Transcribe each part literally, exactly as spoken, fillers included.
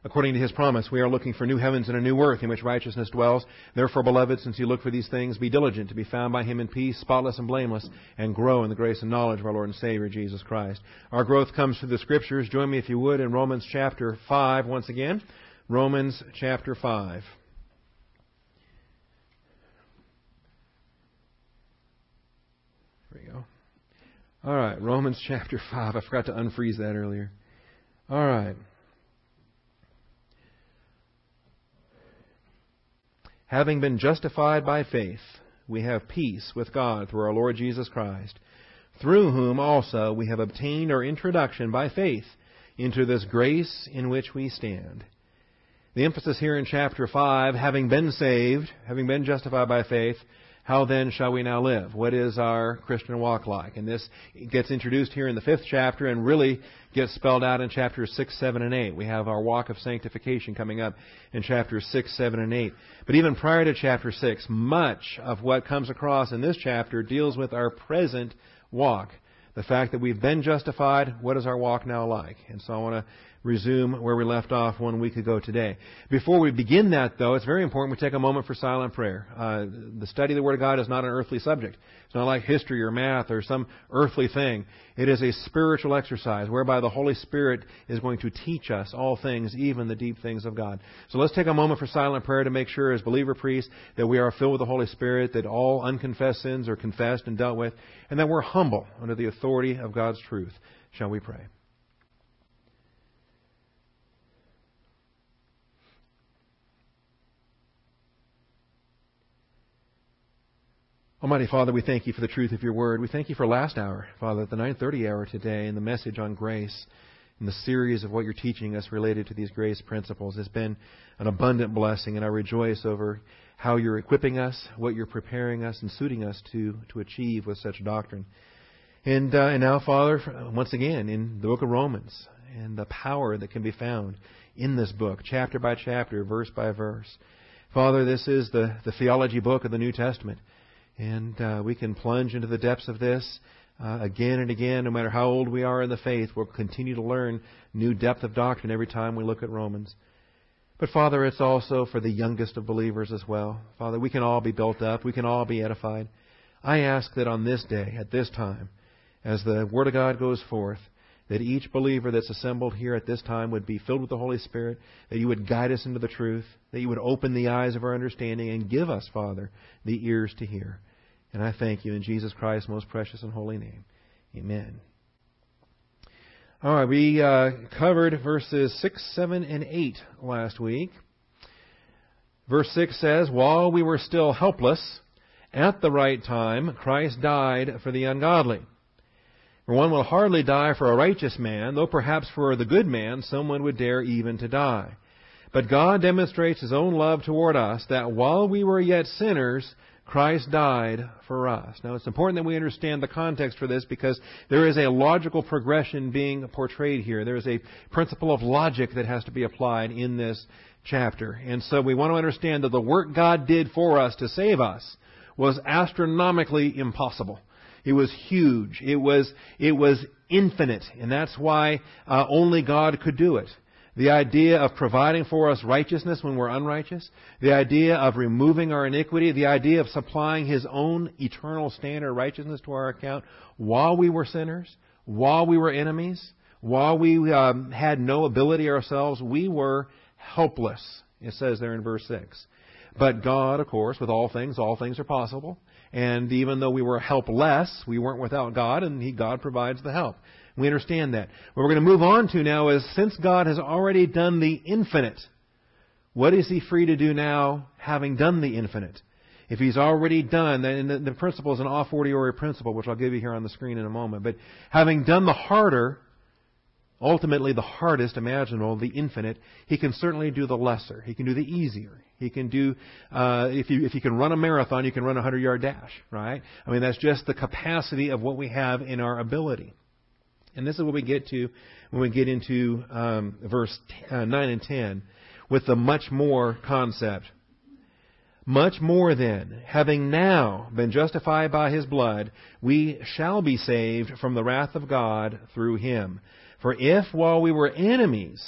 According to His promise, we are looking for new heavens and a new earth in which righteousness dwells. Therefore, beloved, since you look for these things, be diligent to be found by Him in peace, spotless and blameless, and grow in the grace and knowledge of our Lord and Savior, Jesus Christ. Our growth comes through the Scriptures. Join me, if you would, in Romans chapter five once again. Romans chapter five. There we go. All right, Romans chapter five. I forgot to unfreeze that earlier. All right. Having been justified by faith, we have peace with God through our Lord Jesus Christ, through whom also we have obtained our introduction by faith into this grace in which we stand. The emphasis here in chapter five, having been saved, having been justified by faith, how then shall we now live? What is our Christian walk like? And this gets introduced here in the fifth chapter and really gets spelled out in chapters six, seven, and eight. We have our walk of sanctification coming up in chapters six, seven, and eight. But even prior to chapter six, much of what comes across in this chapter deals with our present walk. The fact that we've been justified, what is our walk now like? And so I want to resume where we left off one week ago today. Before we begin that, though, it's very important we take a moment for silent prayer. Uh, the study of the Word of God is not an earthly subject. It's not like history or math or some earthly thing. It is a spiritual exercise whereby the Holy Spirit is going to teach us all things, even the deep things of God. So let's take a moment for silent prayer to make sure as believer priests that we are filled with the Holy Spirit, that all unconfessed sins are confessed and dealt with, and that we're humble under the authority of God's truth. Shall we pray? Almighty Father, we thank You for the truth of Your Word. We thank You for last hour, Father, the nine thirty hour today, and the message on grace, and the series of what You're teaching us related to these grace principles. It's been an abundant blessing, and I rejoice over how You're equipping us, what You're preparing us and suiting us to, to achieve with such doctrine. And, uh, and now, Father, once again, in the book of Romans, and the power that can be found in this book, chapter by chapter, verse by verse. Father, this is the, the theology book of the New Testament. And uh, we can plunge into the depths of this uh, again and again. No matter how old we are in the faith, we'll continue to learn new depth of doctrine every time we look at Romans. But Father, it's also for the youngest of believers as well. Father, we can all be built up. We can all be edified. I ask that on this day, at this time, as the Word of God goes forth, that each believer that's assembled here at this time would be filled with the Holy Spirit, that You would guide us into the truth, that You would open the eyes of our understanding and give us, Father, the ears to hear. And I thank You in Jesus Christ's most precious and holy name. Amen. All right, we uh, covered verses six, seven, and eight last week. Verse six says, "While we were still helpless, at the right time, Christ died for the ungodly. For one will hardly die for a righteous man, though perhaps for the good man someone would dare even to die. But God demonstrates His own love toward us, that while we were yet sinners, Christ died for us." Now, it's important that we understand the context for this, because there is a logical progression being portrayed here. There is a principle of logic that has to be applied in this chapter. And so we want to understand that the work God did for us to save us was astronomically impossible. It was huge. It was it was infinite, and that's why uh, only God could do it. The idea of providing for us righteousness when we're unrighteous, the idea of removing our iniquity, the idea of supplying His own eternal standard of righteousness to our account while we were sinners, while we were enemies, while we um, had no ability ourselves, we were helpless. It says there in verse six. But God, of course, with all things, all things are possible. And even though we were helpless, we weren't without God, and He, God provides the help. We understand that. What we're going to move on to now is, since God has already done the infinite, what is He free to do now, having done the infinite? If He's already done, and the, the principle is an a fortiori principle, which I'll give you here on the screen in a moment. But having done the harder, ultimately the hardest imaginable, the infinite, He can certainly do the lesser. He can do the easier. He can do, uh, if you if you can run a marathon, you can run a hundred-yard dash, right? I mean, that's just the capacity of what we have in our ability. And this is what we get to when we get into um, verse uh, nine and ten with the much more concept. "Much more then, having now been justified by His blood, we shall be saved from the wrath of God through Him. For if, while we were enemies,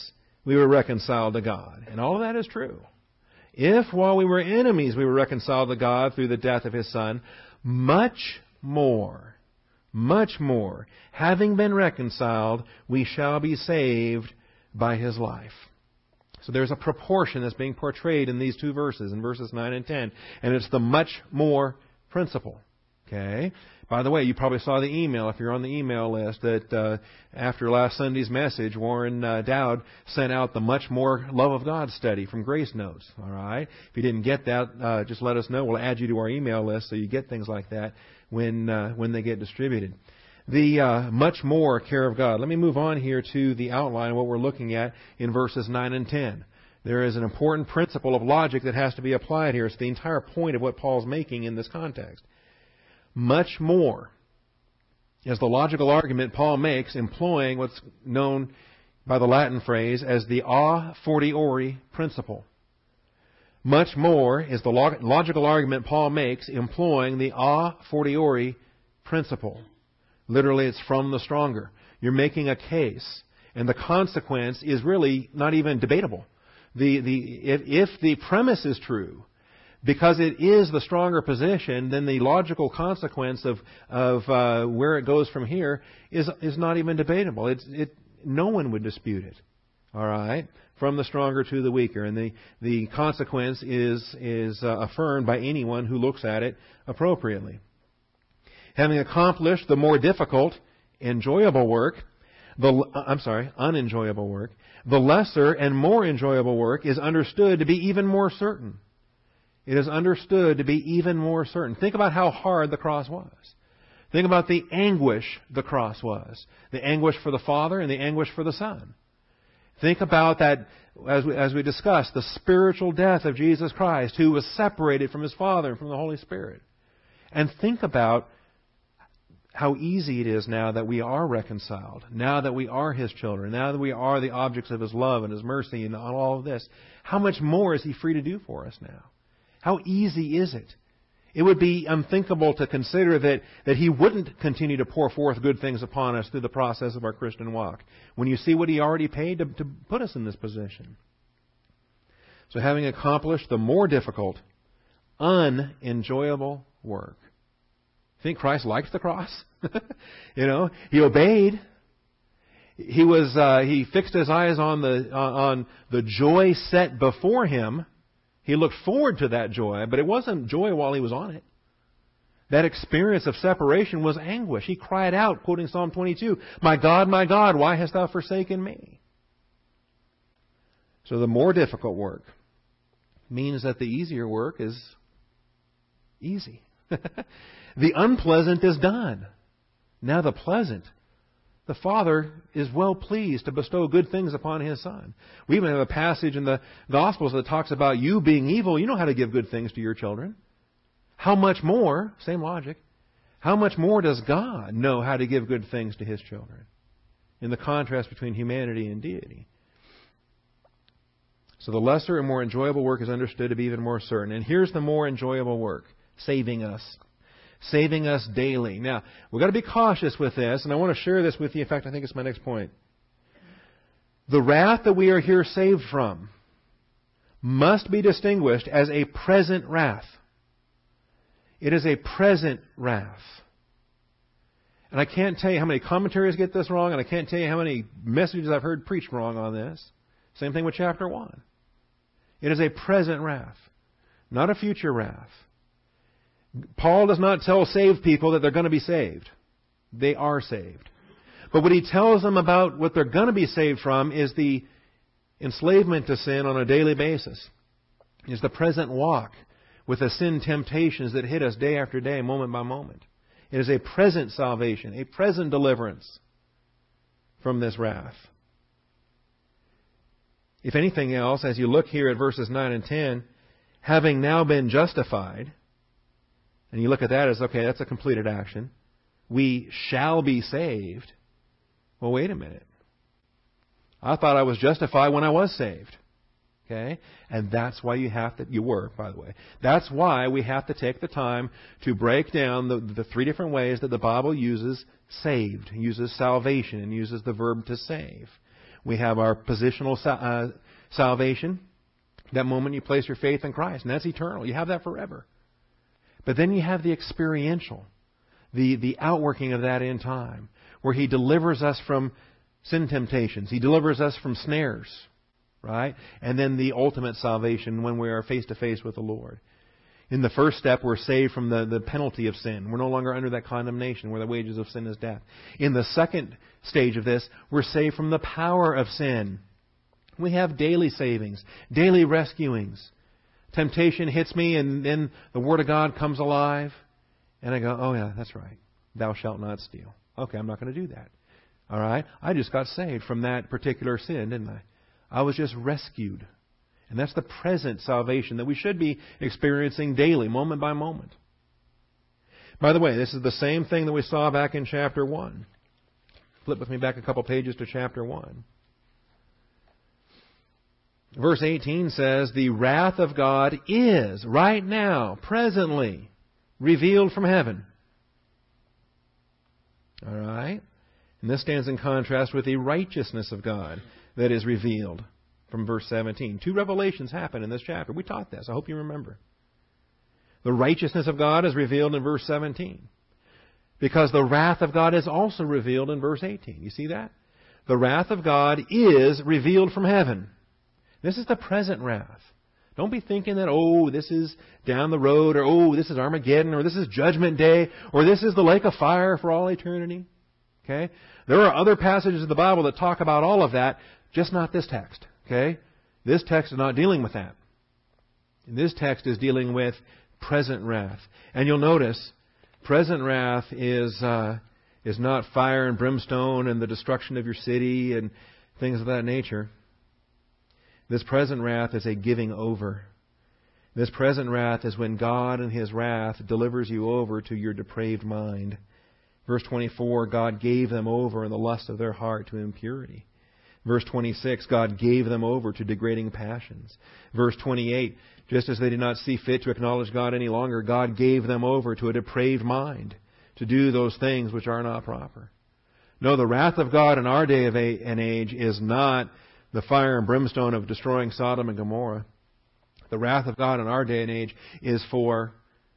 we were reconciled to God. And all of that is true. If while we were enemies we were reconciled to God through the death of His Son, much more, much more, having been reconciled, we shall be saved by His life. So there's a proportion that's being portrayed in these two verses, in verses nine and ten. And it's the much more principle. Okay? By the way, you probably saw the email, if you're on the email list, that uh, after last Sunday's message, Warren uh, Dowd sent out the Much More Love of God study from Grace Notes. All right? If you didn't get that, uh, just let us know. We'll add you to our email list so you get things like that when uh, when they get distributed. The uh, much more care of God. Let me move on here to the outline of what we're looking at in verses nine and ten. There is an important principle of logic that has to be applied here. It's the entire point of what Paul's making in this context. Much more is the logical argument Paul makes employing what's known by the Latin phrase as the a fortiori principle. Much more is the log- logical argument Paul makes employing the a fortiori principle. Literally, it's from the stronger. You're making a case, and the consequence is really not even debatable. The, the, if, if the premise is true, because it is the stronger position, then the logical consequence of of uh, where it goes from here is is not even debatable. It's it no one would dispute it. All right, from the stronger to the weaker, and the the consequence is is uh, affirmed by anyone who looks at it appropriately. Having accomplished the more difficult, enjoyable work, the I'm sorry, unenjoyable work, the lesser and more enjoyable work is understood to be even more certain. It is understood to be even more certain. Think about how hard the cross was. Think about the anguish the cross was. The anguish for the Father and the anguish for the Son. Think about that, as we, as we discussed, the spiritual death of Jesus Christ, who was separated from His Father and from the Holy Spirit. And think about how easy it is now that we are reconciled, now that we are His children, now that we are the objects of His love and His mercy and all of this. How much more is He free to do for us now? How easy is it? It would be unthinkable to consider that, that He wouldn't continue to pour forth good things upon us through the process of our Christian walk, when you see what He already paid to, to put us in this position. So having accomplished the more difficult, unenjoyable work. Think Christ liked the cross? You know, He obeyed. He was uh, He fixed His eyes on the uh, on the joy set before Him. He looked forward to that joy, but it wasn't joy while He was on it. That experience of separation was anguish. He cried out, quoting Psalm twenty-two, "My God, my God, why hast Thou forsaken me?" So the more difficult work means that the easier work is easy. The unpleasant is done. Now the pleasant. The Father is well pleased to bestow good things upon His Son. We even have a passage in the Gospels that talks about you being evil. You know how to give good things to your children. How much more, same logic, how much more does God know how to give good things to His children? In the contrast between humanity and deity. So the lesser and more enjoyable work is understood to be even more certain. And here's the more enjoyable work, saving us. Saving us daily. Now, we've got to be cautious with this, and I want to share this with you. In fact, I think it's my next point. The wrath that we are here saved from must be distinguished as a present wrath. It is a present wrath. And I can't tell you how many commentaries get this wrong, and I can't tell you how many messages I've heard preached wrong on this. Same thing with chapter one. It is a present wrath, not a future wrath. Paul does not tell saved people that they're going to be saved. They are saved. But what he tells them about what they're going to be saved from is the enslavement to sin on a daily basis. Is the present walk with the sin temptations that hit us day after day, moment by moment. It is a present salvation, a present deliverance from this wrath. If anything else, as you look here at verses nine and ten, having now been justified, and you look at that as, okay, that's a completed action. We shall be saved. Well, wait a minute. I thought I was justified when I was saved. Okay? And that's why you have to, you were, by the way. That's why we have to take the time to break down the, the three different ways that the Bible uses saved, uses salvation, and uses the verb to save. We have our positional uh, salvation. That moment you place your faith in Christ, and that's eternal. You have that forever. But then you have the experiential, the, the outworking of that in time, where He delivers us from sin temptations. He delivers us from snares, right? And then the ultimate salvation when we are face to face with the Lord. In the first step, we're saved from the, the penalty of sin. We're no longer under that condemnation where the wages of sin is death. In the second stage of this, we're saved from the power of sin. We have daily savings, daily rescuings. Temptation hits me, and then the Word of God comes alive. And I go, oh yeah, that's right. Thou shalt not steal. Okay, I'm not going to do that. All right? I just got saved from that particular sin, didn't I? I was just rescued. And that's the present salvation that we should be experiencing daily, moment by moment. By the way, this is the same thing that we saw back in chapter one. Flip with me back a couple pages to chapter one. Verse eighteen says, the wrath of God is, right now, presently, revealed from heaven. All right? And this stands in contrast with the righteousness of God that is revealed from verse seventeen. Two revelations happen in this chapter. We taught this. I hope you remember. The righteousness of God is revealed in verse seventeen. Because the wrath of God is also revealed in verse eighteen. You see that? The wrath of God is revealed from heaven. This is the present wrath. Don't be thinking that, oh, this is down the road, or oh, this is Armageddon, or this is Judgment Day, or this is the lake of fire for all eternity. Okay? There are other passages of the Bible that talk about all of that, just not this text. Okay? This text is not dealing with that. This text is dealing with present wrath. And you'll notice, present wrath is uh, is not fire and brimstone and the destruction of your city and things of that nature. This present wrath is a giving over. This present wrath is when God in His wrath delivers you over to your depraved mind. Verse twenty-four, God gave them over in the lust of their heart to impurity. Verse twenty-six, God gave them over to degrading passions. Verse twenty-eight, just as they did not see fit to acknowledge God any longer, God gave them over to a depraved mind to do those things which are not proper. No, the wrath of God in our day of a, and age is not the fire and brimstone of destroying Sodom and Gomorrah. The wrath of God in our day and age is for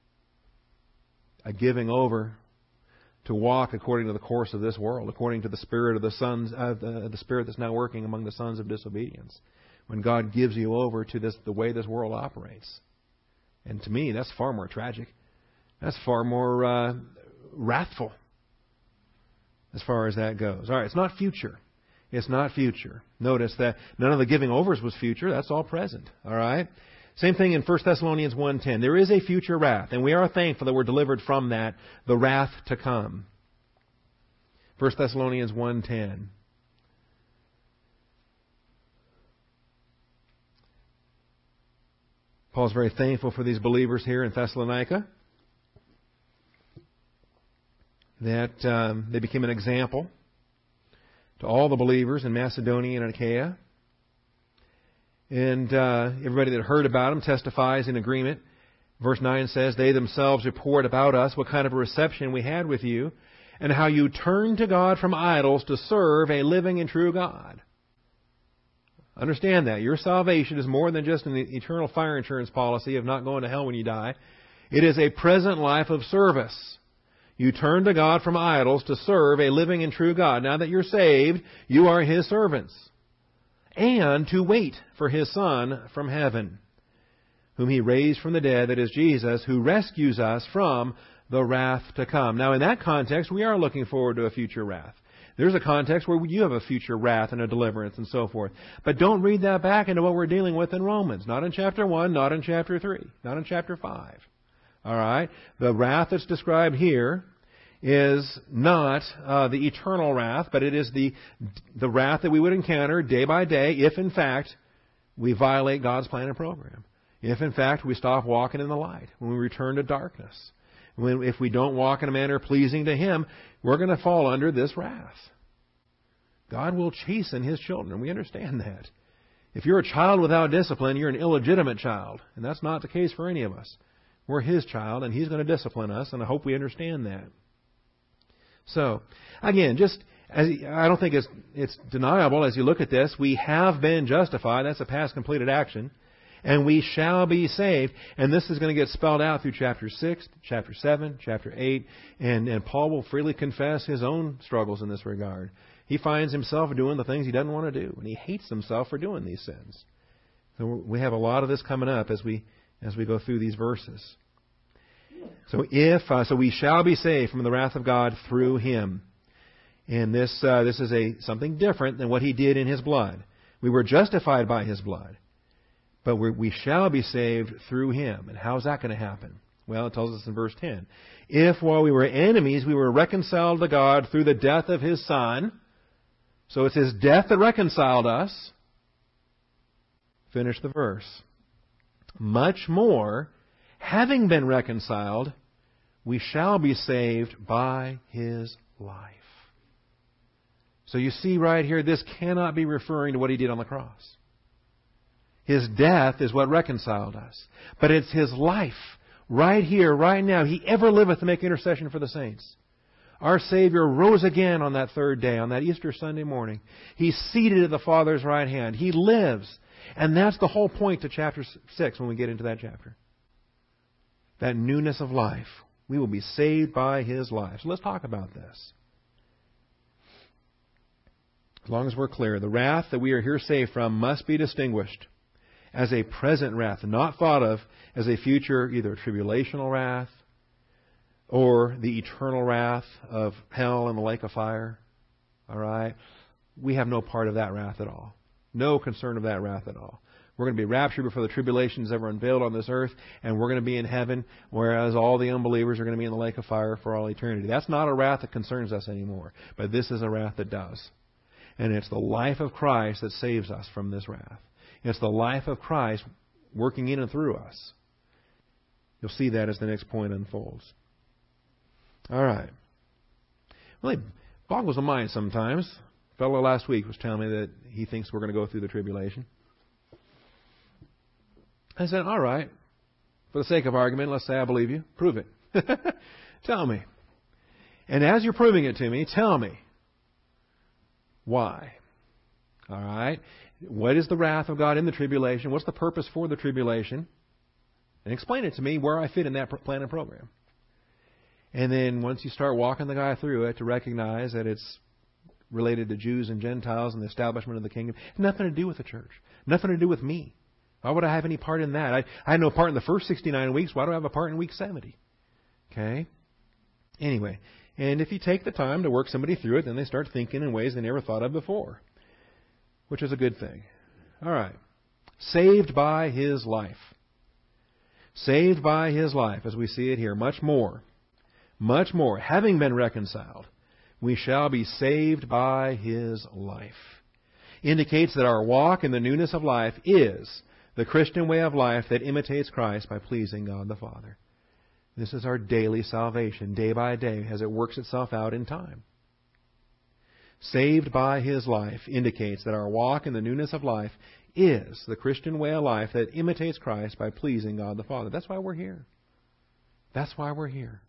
a giving over to walk according to the course of this world, according to the spirit of the sons, uh, the, the spirit that's now working among the sons of disobedience. When God gives you over to this, the way this world operates. And to me, that's far more tragic. That's far more uh, wrathful as far as that goes. All right, it's not future. It's not future. Notice that none of the giving overs was future. That's all present. All right? Same thing in First Thessalonians one ten. There is a future wrath, and we are thankful that we're delivered from that, the wrath to come. First Thessalonians one ten. Paul's very thankful for these believers here in Thessalonica, that um, they became an example to all the believers in Macedonia and Achaia. And uh, everybody that heard about them testifies in agreement. Verse nine says, they themselves report about us what kind of a reception we had with you, and how you turned to God from idols to serve a living and true God. Understand that. Your salvation is more than just an eternal fire insurance policy of not going to hell when you die. It is a present life of service. You turn to God from idols to serve a living and true God. Now that you're saved, you are His servants. And to wait for His Son from heaven, whom He raised from the dead, that is Jesus, who rescues us from the wrath to come. Now in that context, we are looking forward to a future wrath. There's a context where you have a future wrath and a deliverance and so forth. But don't read that back into what we're dealing with in Romans. Not in chapter one, not in chapter three, not in chapter five. All right? The wrath that's described here is not uh, the eternal wrath, but it is the the wrath that we would encounter day by day if, in fact, we violate God's plan and program. If, in fact, we stop walking in the light, when we return to darkness. When, if we don't walk in a manner pleasing to Him, we're going to fall under this wrath. God will chasten His children. We understand that. If you're a child without discipline, you're an illegitimate child. And that's not the case for any of us. We're His child, and He's going to discipline us, and I hope we understand that. So, again, just as, I don't think it's, it's deniable as you look at this. We have been justified. That's a past completed action. And we shall be saved. And this is going to get spelled out through chapter six, chapter seven, chapter eight. And, and Paul will freely confess his own struggles in this regard. He finds himself doing the things he doesn't want to do. And he hates himself for doing these sins. So we have a lot of this coming up as we as we go through these verses. So if uh, so, we shall be saved from the wrath of God through Him. And this uh, this is a something different than what He did in His blood. We were justified by His blood, but we're, we shall be saved through Him. And how is that going to happen? Well, it tells us in verse ten. If while we were enemies, we were reconciled to God through the death of His Son. So it's His death that reconciled us. Finish the verse. Much more, having been reconciled, we shall be saved by His life. So you see right here, this cannot be referring to what He did on the cross. His death is what reconciled us. But it's His life, right here, right now. He ever liveth to make intercession for the saints. Our Savior rose again on that third day, on that Easter Sunday morning. He's seated at the Father's right hand. He lives. And that's the whole point to chapter six when we get into that chapter. That newness of life. We will be saved by His life. So let's talk about this. As long as we're clear, the wrath that we are here saved from must be distinguished as a present wrath, not thought of as a future either tribulational wrath or the eternal wrath of hell and the lake of fire. All right? We have no part of that wrath at all. No concern of that wrath at all. We're going to be raptured before the tribulation is ever unveiled on this earth, and we're going to be in heaven, whereas all the unbelievers are going to be in the lake of fire for all eternity. That's not a wrath that concerns us anymore, but this is a wrath that does. And it's the life of Christ that saves us from this wrath. It's the life of Christ working in and through us. You'll see that as the next point unfolds. All right. Well, it boggles the mind sometimes. A fellow last week was telling me that he thinks we're going to go through the tribulation. I said, all right, for the sake of argument, let's say I believe you. Prove it. Tell me. And as you're proving it to me, tell me why. All right. What is the wrath of God in the tribulation? What's the purpose for the tribulation? And explain it to me where I fit in that plan and program. And then once you start walking the guy through it to recognize that it's related to Jews and Gentiles and the establishment of the kingdom, it's nothing to do with the church. Nothing to do with me. Why would I have any part in that? I, I had no part in the first sixty-nine weeks. Why do I have a part in week seventy? Okay? Anyway, and if you take the time to work somebody through it, then they start thinking in ways they never thought of before, which is a good thing. All right. Saved by His life. Saved by His life, as we see it here. Much more. Much more. Having been reconciled, we shall be saved by His life. Indicates that our walk in the newness of life is the Christian way of life that imitates Christ by pleasing God the Father. This is our daily salvation, day by day, as it works itself out in time. Saved by His life indicates that our walk in the newness of life is the Christian way of life that imitates Christ by pleasing God the Father. That's why we're here. That's why we're here.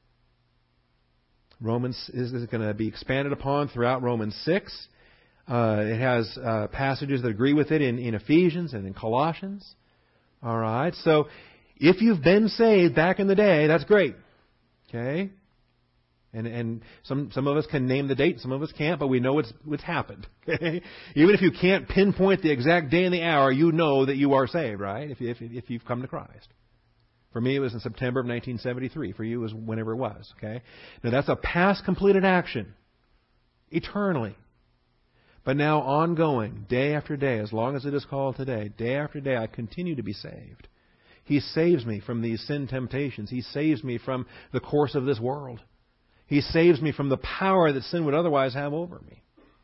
Romans is going to be expanded upon throughout Romans six. Uh, it has uh, passages that agree with it in, in Ephesians and in Colossians. All right. So if you've been saved back in the day, that's great. Okay. And and some some of us can name the date, some of us can't, but we know it's it's happened. Okay. Even if you can't pinpoint the exact day and the hour, you know that you are saved, right? If if if you've come to Christ. For me, it was in September of nineteen seventy-three. For you, it was whenever it was. Okay. Now that's a past completed action, eternally. But now ongoing, day after day, as long as it is called today, day after day, I continue to be saved. He saves me from these sin temptations. He saves me from the course of this world. He saves me from the power that sin would otherwise have over me.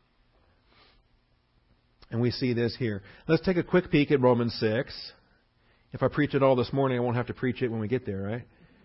And we see this here. Let's take a quick peek at Romans six. If I preach it all this morning, I won't have to preach it when we get there, right?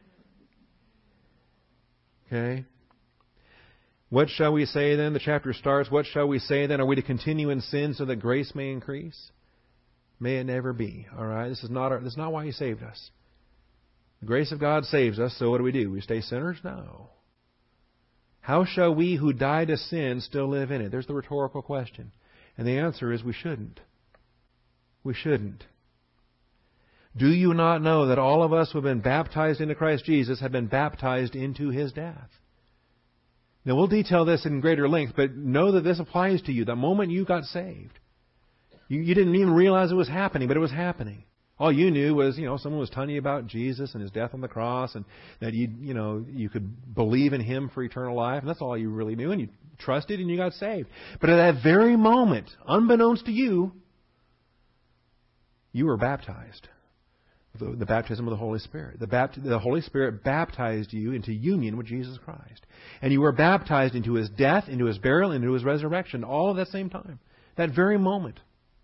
Okay. What shall we say then? The chapter starts, what shall we say then? Are we to continue in sin so that grace may increase? May it never be. All right? This is not our, this is not why He saved us. The grace of God saves us, so what do we do? We stay sinners? No. How shall we who died to sin still live in it? There's the rhetorical question. And the answer is we shouldn't. We shouldn't. Do you not know that all of us who have been baptized into Christ Jesus have been baptized into His death? Now, we'll detail this in greater length, but know that this applies to you. The moment you got saved, you, you didn't even realize it was happening, but it was happening. All you knew was, you know, someone was telling you about Jesus and His death on the cross, and that you, you know, you could believe in Him for eternal life, and that's all you really knew, and you trusted and you got saved. But at that very moment, unbeknownst to you, you were baptized. The, the baptism of the Holy Spirit. The, bapt- the Holy Spirit baptized you into union with Jesus Christ. And you were baptized into His death, into His burial, into His resurrection, all at that same time. That very moment.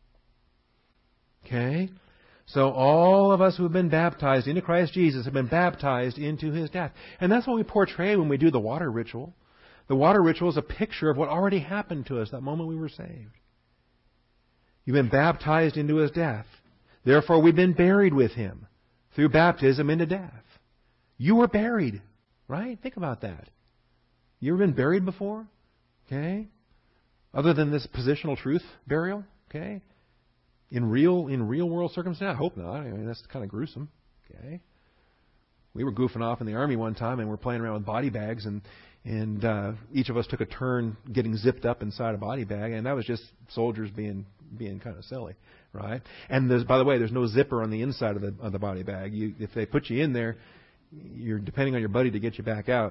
Okay? So all of us who have been baptized into Christ Jesus have been baptized into His death. And that's what we portray when we do the water ritual. The water ritual is a picture of what already happened to us that moment we were saved. You've been baptized into His death. Therefore, we've been buried with Him through baptism into death. You were buried, right? Think about that. You ever been buried before? Okay? Other than this positional truth burial? Okay? In real in real world circumstance? I hope not. I mean, that's kind of gruesome. Okay? We were goofing off in the Army one time, and we're playing around with body bags, and and uh, each of us took a turn getting zipped up inside a body bag, and that was just soldiers being being kind of silly, right? And there's, by the way, there's no zipper on the inside of the of the body bag. You, if they put you in there, you're depending on your buddy to get you back out.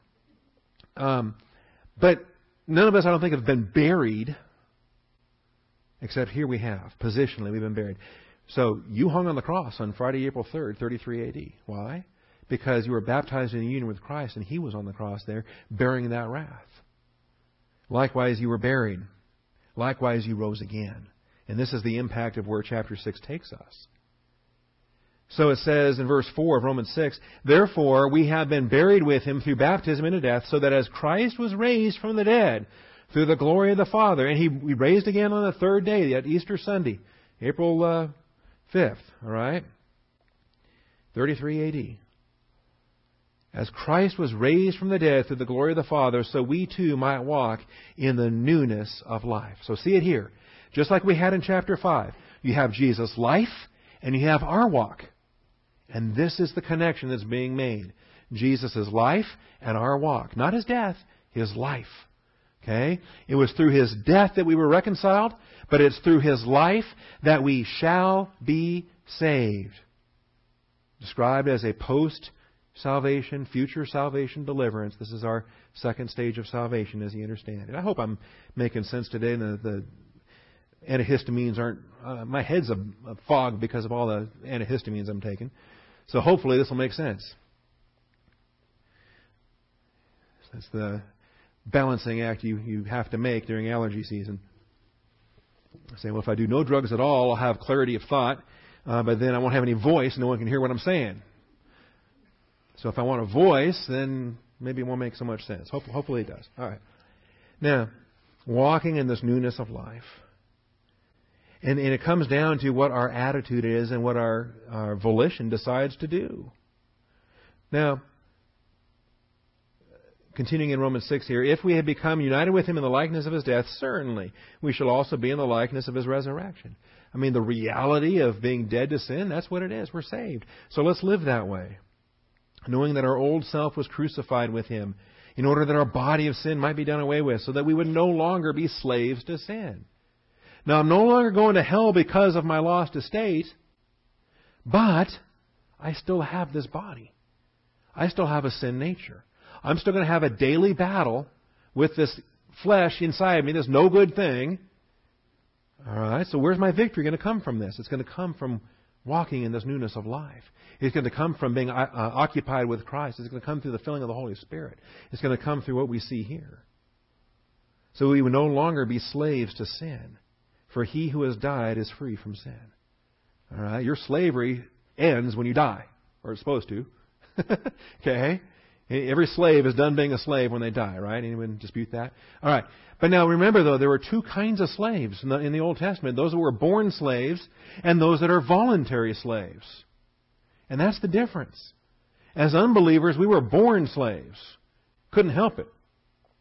Um, but none of us, I don't think, have been buried, except here we have. Positionally, we've been buried. So you hung on the cross on Friday, April third, thirty-three A D. Why? Because you were baptized in union with Christ, and He was on the cross there, bearing that wrath. Likewise, you were buried. Likewise, you rose again. And this is the impact of where chapter six takes us. So it says in verse four of Romans six, Therefore we have been buried with Him through baptism into death, so that as Christ was raised from the dead through the glory of the Father, and He, he raised again on the third day, at Easter Sunday, April uh, fifth, all right? thirty-three A D. As Christ was raised from the dead through the glory of the Father, so we too might walk in the newness of life. So see it here. Just like we had in chapter five. You have Jesus' life, and you have our walk. And this is the connection that's being made. Jesus' life and our walk. Not His death, His life. Okay? It was through His death that we were reconciled, but it's through His life that we shall be saved. Described as a post-salvation, future salvation deliverance. This is our second stage of salvation as you understand it. I hope I'm making sense today. The, the antihistamines aren't... Uh, my head's a, a fog because of all the antihistamines I'm taking. So hopefully this will make sense. That's the balancing act you, you have to make during allergy season. Saying, well, if I do no drugs at all, I'll have clarity of thought, uh, but then I won't have any voice, no one can hear what I'm saying. So if I want a voice, then maybe it won't make so much sense. Hope, hopefully it does. All right. Now, walking in this newness of life. And, and it comes down to what our attitude is and what our, our volition decides to do. Now, continuing in Romans six here, if we have become united with Him in the likeness of His death, certainly we shall also be in the likeness of His resurrection. I mean, the reality of being dead to sin, that's what it is. We're saved. So let's live that way, knowing that our old self was crucified with Him in order that our body of sin might be done away with, so that we would no longer be slaves to sin. Now, I'm no longer going to hell because of my lost estate, but I still have this body. I still have a sin nature. I'm still going to have a daily battle with this flesh inside me, this no good thing. All right, so where's my victory going to come from this? It's going to come from walking in this newness of life. It's going to come from being uh, occupied with Christ. It's going to come through the filling of the Holy Spirit. It's going to come through what we see here. So we will no longer be slaves to sin. For he who has died is free from sin. All right, your slavery ends when you die, or it's supposed to. Okay, every slave is done being a slave when they die. Right? Anyone dispute that? All right, but now remember though, there were two kinds of slaves in the, in the Old Testament: those that were born slaves and those that are voluntary slaves. And that's the difference. As unbelievers, we were born slaves, couldn't help it.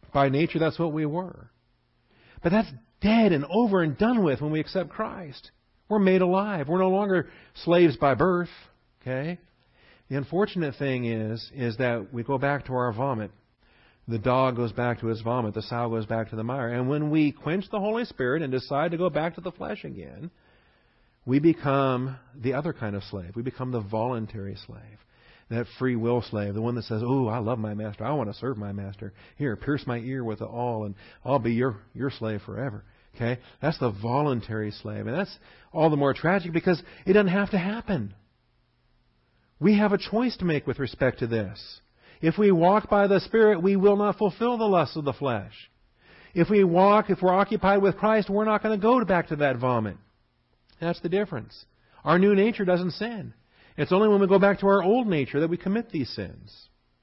By nature, that's what we were. But that's dead and over and done with when we accept Christ. We're made alive. We're no longer slaves by birth. Okay? The unfortunate thing is, is that we go back to our vomit. The dog goes back to his vomit. The sow goes back to the mire. And when we quench the Holy Spirit and decide to go back to the flesh again, we become the other kind of slave. We become the voluntary slave. That free will slave, the one that says, "Oh, I love my master. I want to serve my master. Here, pierce my ear with the awl, and I'll be your, your slave forever." Okay? That's the voluntary slave. And that's all the more tragic because it doesn't have to happen. We have a choice to make with respect to this. If we walk by the Spirit, we will not fulfill the lusts of the flesh. If we walk, if we're occupied with Christ, we're not going to go back to that vomit. That's the difference. Our new nature doesn't sin. It's only when we go back to our old nature that we commit these sins.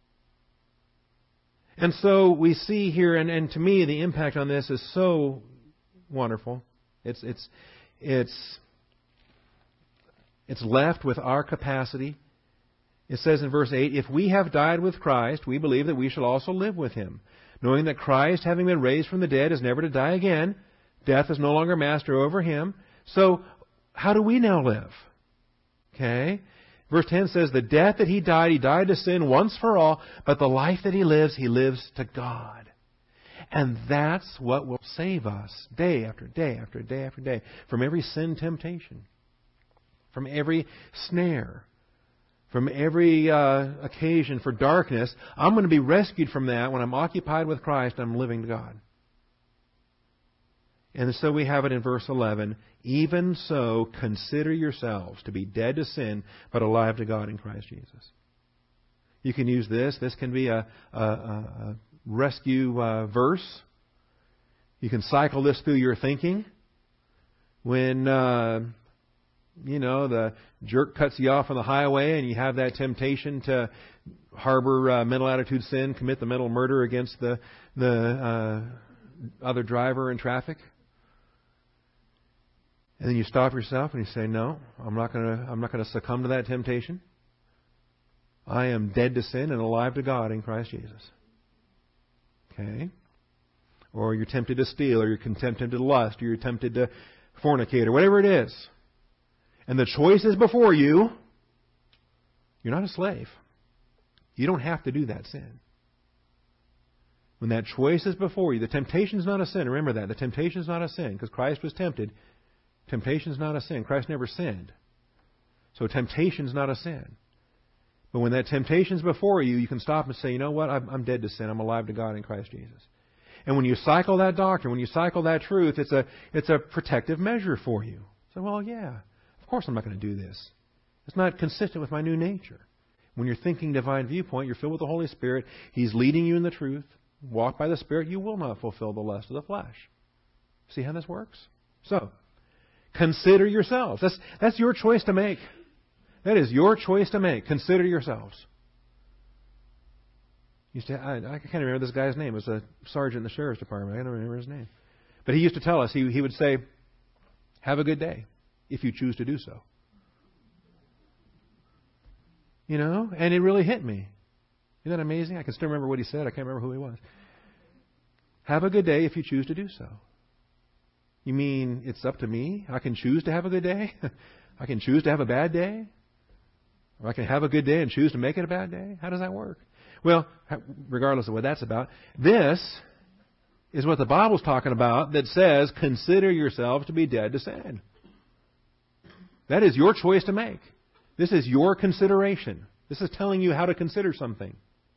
And so we see here, and, and to me the impact on this is so wonderful. It's it's it's it's left with our capacity. It says in verse eight, "If we have died with Christ, we believe that we shall also live with Him, knowing that Christ, having been raised from the dead, is never to die again. Death is no longer master over Him." So how do we now live? Okay? Verse ten says, "The death that He died, He died to sin once for all, but the life that He lives, He lives to God." And that's what will save us day after day after day after day from every sin temptation, from every snare, from every uh, occasion for darkness. I'm going to be rescued from that when I'm occupied with Christ and I'm living to God. And so we have it in verse eleven. "Even so, consider yourselves to be dead to sin, but alive to God in Christ Jesus." You can use this. This can be a, a, a rescue uh, verse. You can cycle this through your thinking. When, uh, you know, the jerk cuts you off on the highway and you have that temptation to harbor uh, mental attitude sin, commit the mental murder against the, the uh, other driver in traffic. And then you stop yourself and you say, "No, I'm not going to. I'm not going to succumb to that temptation. I am dead to sin and alive to God in Christ Jesus." Okay. Or you're tempted to steal, or you're tempted to lust, or you're tempted to fornicate, or whatever it is. And the choice is before you. You're not a slave. You don't have to do that sin. When that choice is before you, the temptation is not a sin. Remember that. The temptation is not a sin because Christ was tempted. Temptation is not a sin. Christ never sinned. So temptation is not a sin. But when that temptation is before you, you can stop and say, "You know what? I'm, I'm dead to sin. I'm alive to God in Christ Jesus." And when you cycle that doctrine, when you cycle that truth, it's a it's a protective measure for you. So, well, yeah, of course I'm not going to do this. It's not consistent with my new nature. When you're thinking divine viewpoint, you're filled with the Holy Spirit. He's leading you in the truth. Walk by the Spirit. You will not fulfill the lust of the flesh. See how this works? So, consider yourselves. That's, that's your choice to make. That is your choice to make. Consider yourselves. Used to, I, I can't remember this guy's name. It was a sergeant in the sheriff's department. I don't remember his name. But he used to tell us, he, he would say, "Have a good day if you choose to do so." You know? And it really hit me. Isn't that amazing? I can still remember what he said. I can't remember who he was. Have a good day if you choose to do so. You mean it's up to me? I can choose to have a good day? I can choose to have a bad day? Or I can have a good day and choose to make it a bad day? How does that work? Well, regardless of what that's about, this is what the Bible's talking about that says, consider yourselves to be dead to sin. That is your choice to make. This is your consideration. This is telling you how to consider something.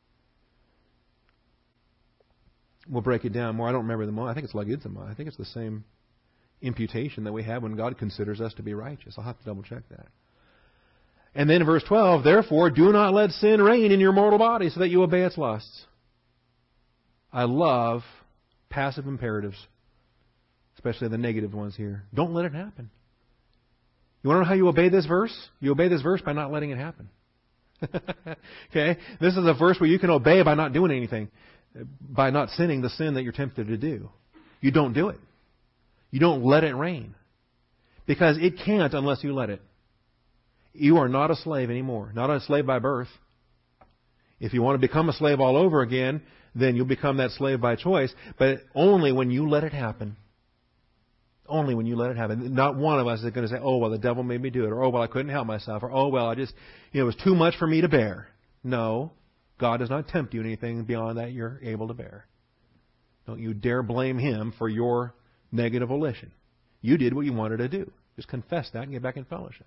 We'll break it down more. I don't remember them all. I think it's logizomai. I think it's the same imputation that we have when God considers us to be righteous. I'll have to double check that. And then in verse twelve, "Therefore do not let sin reign in your mortal body so that you obey its lusts." I love passive imperatives, especially the negative ones here. Don't let it happen. You want to know how you obey this verse? You obey this verse by not letting it happen. Okay? This is a verse where you can obey by not doing anything, by not sinning the sin that you're tempted to do. You don't do it. You don't let it reign. Because it can't unless you let it. You are not a slave anymore. Not a slave by birth. If you want to become a slave all over again, then you'll become that slave by choice, but only when you let it happen. Only when you let it happen. Not one of us is going to say, oh, well, the devil made me do it, or, oh, well, I couldn't help myself, or, oh, well, I just, you know, it was too much for me to bear. No, God does not tempt you anything beyond that you're able to bear. Don't you dare blame Him for your negative volition. You did what you wanted to do. Just confess that and get back in fellowship.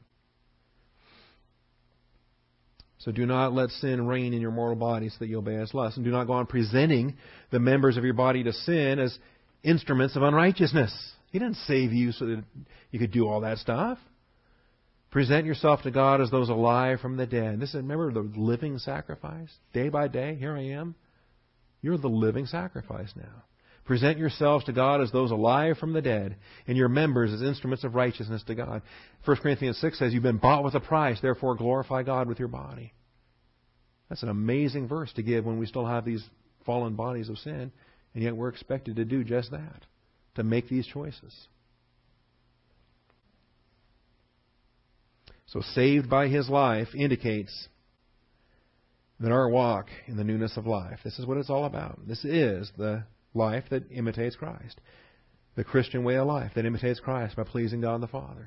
So do not let sin reign in your mortal body so that you obey its lust. And do not go on presenting the members of your body to sin as instruments of unrighteousness. He didn't save you so that you could do all that stuff. Present yourself to God as those alive from the dead. This is, remember, the living sacrifice? Day by day, here I am. You're the living sacrifice now. Present yourselves to God as those alive from the dead, and your members as instruments of righteousness to God. First Corinthians six says, you've been bought with a price, therefore glorify God with your body. That's an amazing verse to give when we still have these fallen bodies of sin, and yet we're expected to do just that, to make these choices. So saved by His life indicates that our walk in the newness of life. This is what it's all about. This is the life that imitates Christ. The Christian way of life that imitates Christ by pleasing God the Father.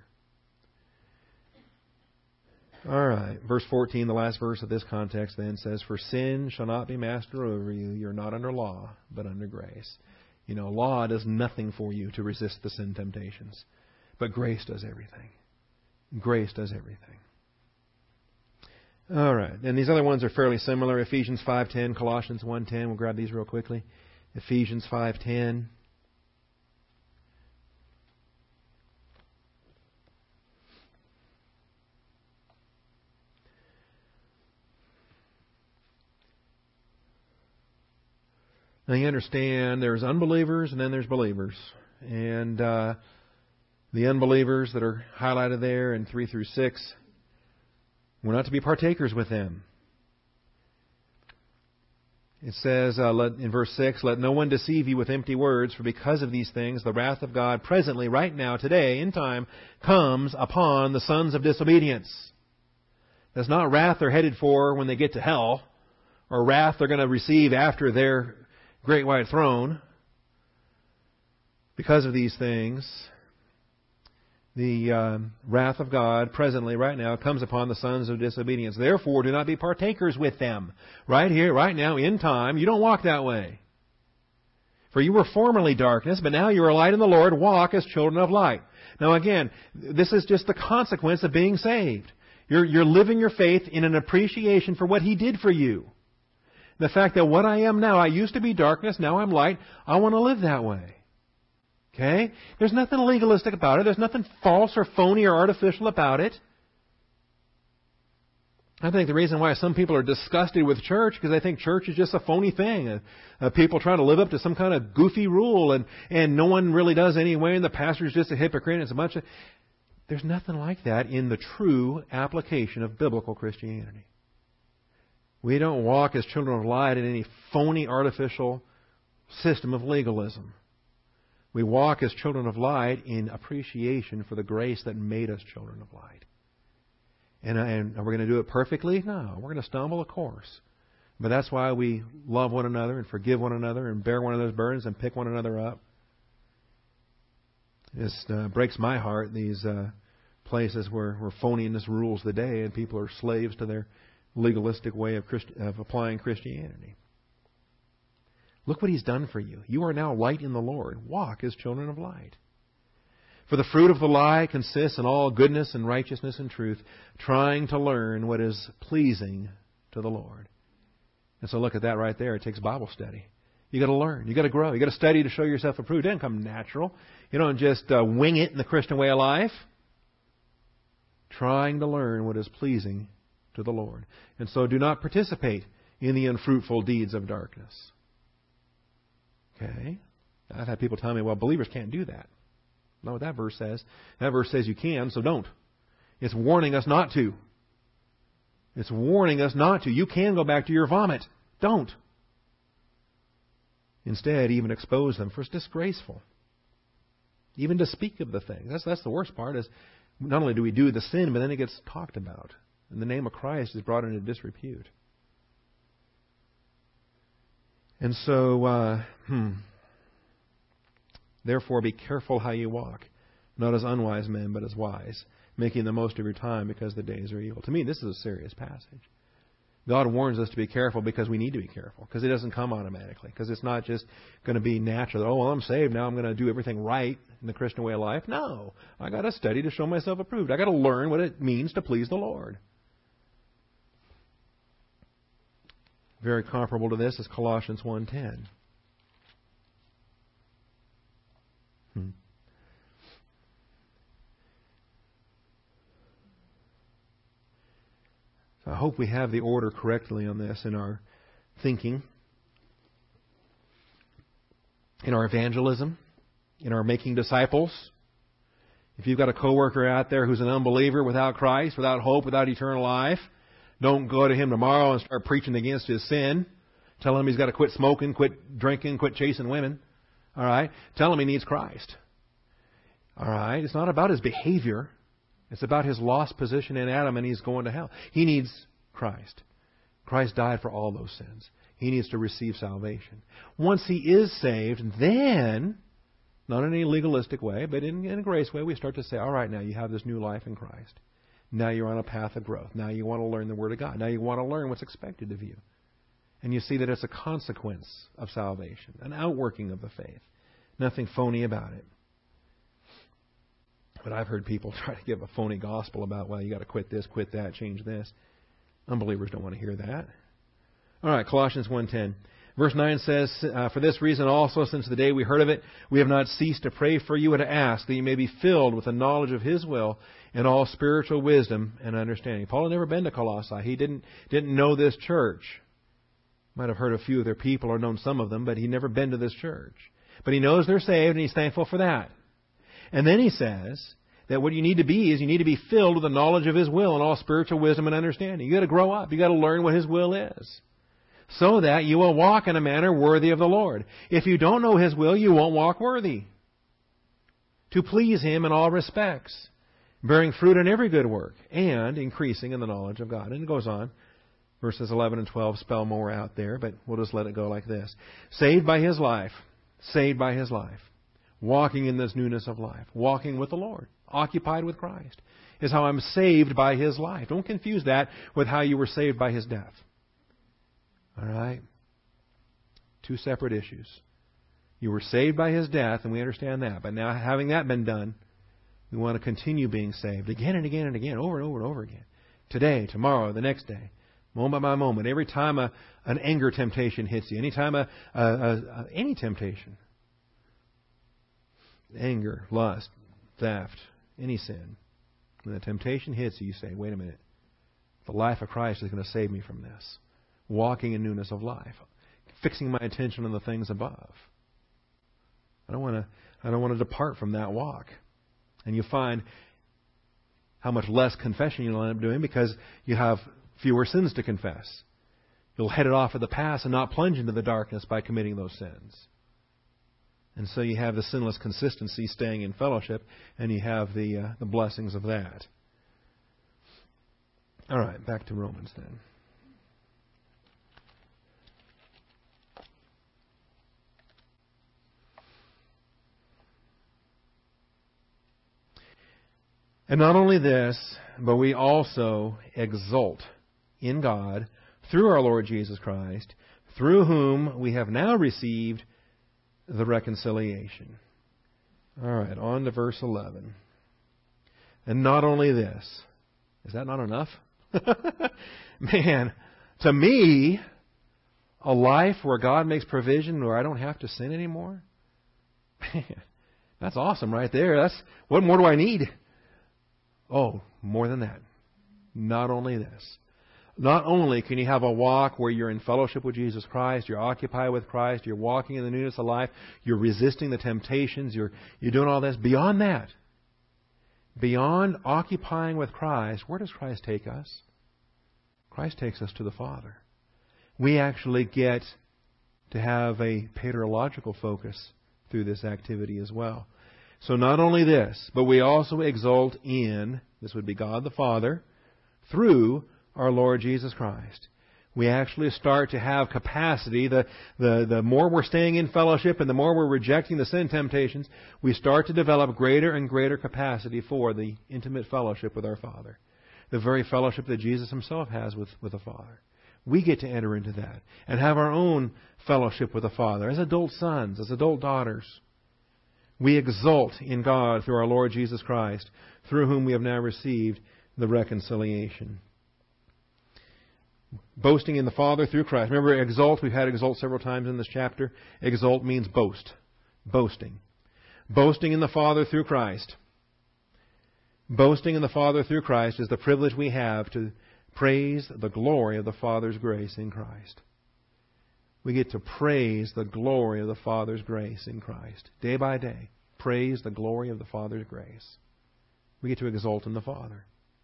All right. Verse fourteen, the last verse of this context then says, for sin shall not be master over you. You're not under law, but under grace. You know, law does nothing for you to resist the sin temptations. But grace does everything. Grace does everything. All right. And these other ones are fairly similar. Ephesians five ten, Colossians one ten. We'll grab these real quickly. Ephesians five ten. Now you understand there's unbelievers and then there's believers. And uh, the unbelievers that are highlighted there in three through six, we're not to be partakers with them. It says uh, let, in verse six, let no one deceive you with empty words, for because of these things the wrath of God presently, right now, today, in time, comes upon the sons of disobedience. That's not wrath they're headed for when they get to hell, or wrath they're going to receive after their great white throne. Because of these things, the um, wrath of God presently, right now, comes upon the sons of disobedience. Therefore, do not be partakers with them. Right here, right now, in time, you don't walk that way. For you were formerly darkness, but now you are light in the Lord. Walk as children of light. Now again, this is just the consequence of being saved. You're, you're living your faith in an appreciation for what He did for you. The fact that what I am now, I used to be darkness, now I'm light. I want to live that way. Okay? There's nothing legalistic about it. There's nothing false or phony or artificial about it. I think the reason why some people are disgusted with church because they think church is just a phony thing. Uh, uh, people trying to live up to some kind of goofy rule and, and no one really does anyway and the pastor's just a hypocrite and it's a bunch of... There's nothing like that in the true application of biblical Christianity. We don't walk as children of light in any phony, artificial system of legalism. We walk as children of light in appreciation for the grace that made us children of light. And, and are we going to do it perfectly? No. We're going to stumble, of course. But that's why we love one another and forgive one another and bear one another's burdens and pick one another up. It uh, breaks my heart, these uh, places where, where phoniness rules the day and people are slaves to their legalistic way of, Christ- of applying Christianity. Look what He's done for you. You are now light in the Lord. Walk as children of light. For the fruit of the lie consists in all goodness and righteousness and truth, trying to learn what is pleasing to the Lord. And so look at that right there. It takes Bible study. You got to learn. You got to grow. You got to study to show yourself approved. It doesn't come natural. You don't just uh, wing it in the Christian way of life. Trying to learn what is pleasing to the Lord. And so do not participate in the unfruitful deeds of darkness. Okay? I've had people tell me, well, believers can't do that. Not what that verse says. That verse says you can, so don't. It's warning us not to. It's warning us not to. You can go back to your vomit. Don't. Instead, even expose them, for it's disgraceful. Even to speak of the thing. That's, that's the worst part, is not only do we do the sin, but then it gets talked about. And the name of Christ is brought into disrepute. And so, uh, hmm. Therefore, be careful how you walk, not as unwise men, but as wise, making the most of your time because the days are evil. To me, this is a serious passage. God warns us to be careful because we need to be careful, because it doesn't come automatically, because it's not just going to be natural. Oh, well, I'm saved, now I'm going to do everything right in the Christian way of life. No, I got to study to show myself approved. I got to learn what it means to please the Lord. Very comparable to this is Colossians one ten. Hmm. I hope we have the order correctly on this in our thinking, in our evangelism, in our making disciples. If you've got a coworker out there who's an unbeliever without Christ, without hope, without eternal life, don't go to him tomorrow and start preaching against his sin. Tell him he's got to quit smoking, quit drinking, quit chasing women. All right? Tell him he needs Christ. All right? It's not about his behavior. It's about his lost position in Adam, and he's going to hell. He needs Christ. Christ died for all those sins. He needs to receive salvation. Once he is saved, then, not in any legalistic way, but in, in a grace way, we start to say, all right, now you have this new life in Christ. Now you're on a path of growth. Now you want to learn the Word of God. Now you want to learn what's expected of you. And you see that it's a consequence of salvation, an outworking of the faith. Nothing phony about it. But I've heard people try to give a phony gospel about, well, you got to quit this, quit that, change this. Unbelievers don't want to hear that. All right, Colossians one ten. Verse nine says, uh, for this reason also, since the day we heard of it, we have not ceased to pray for you and to ask that you may be filled with the knowledge of His will and all spiritual wisdom and understanding. Paul had never been to Colossae. He didn't, didn't know this church. Might have heard a few of their people or known some of them, but he'd never been to this church. But he knows they're saved, and he's thankful for that. And then he says that what you need to be is you need to be filled with the knowledge of His will and all spiritual wisdom and understanding. You've got to grow up. You've got to learn what His will is, so that you will walk in a manner worthy of the Lord. If you don't know His will, you won't walk worthy. To please Him in all respects, bearing fruit in every good work, and increasing in the knowledge of God. And it goes on. Verses eleven and twelve spell more out there, but we'll just let it go like this. Saved by His life. Saved by His life. Walking in this newness of life. Walking with the Lord. Occupied with Christ. Is how I'm saved by His life. Don't confuse that with how you were saved by His death. All right? Two separate issues. You were saved by His death, and we understand that. But now, having that been done, we want to continue being saved again and again and again, over and over and over again. Today, tomorrow, the next day. Moment by moment. Every time a, an anger temptation hits you. Any time a, a, a, a any temptation. Anger, lust, theft, any sin. When the temptation hits you, you say, wait a minute. The life of Christ is going to save me from this. Walking in newness of life. Fixing my attention on the things above. I don't want to, I don't want to depart from that walk. And you find how much less confession you'll end up doing because you have fewer sins to confess. You'll head it off at the past and not plunge into the darkness by committing those sins. And so you have the sinless consistency staying in fellowship, and you have the uh, the blessings of that. All right, back to Romans then. And not only this, but we also exult in God through our Lord Jesus Christ, through whom we have now received the reconciliation. All right, on to verse eleven. And not only this. Is that not enough? Man, to me, a life where God makes provision where I don't have to sin anymore, man, that's awesome right there. That's what more do I need? Oh, more than that. Not only this. Not only can you have a walk where you're in fellowship with Jesus Christ, you're occupied with Christ, you're walking in the newness of life, you're resisting the temptations, you're you're doing all this. Beyond that, beyond occupying with Christ, where does Christ take us? Christ takes us to the Father. We actually get to have a paterological focus through this activity as well. So not only this, but we also exult in, this would be God the Father, through our Lord Jesus Christ. We actually start to have capacity. The, the, the more we're staying in fellowship and the more we're rejecting the sin temptations, we start to develop greater and greater capacity for the intimate fellowship with our Father. The very fellowship that Jesus Himself has with, with the Father. We get to enter into that and have our own fellowship with the Father as adult sons, as adult daughters. We exult in God through our Lord Jesus Christ, through whom we have now received the reconciliation. Boasting in the Father through Christ. Remember, exult, we've had exult several times in this chapter. Exult means boast. Boasting. Boasting in the Father through Christ. Boasting in the Father through Christ is the privilege we have to praise the glory of the Father's grace in Christ. We get to praise the glory of the Father's grace in Christ. Day by day, praise the glory of the Father's grace. We get to exult in the Father.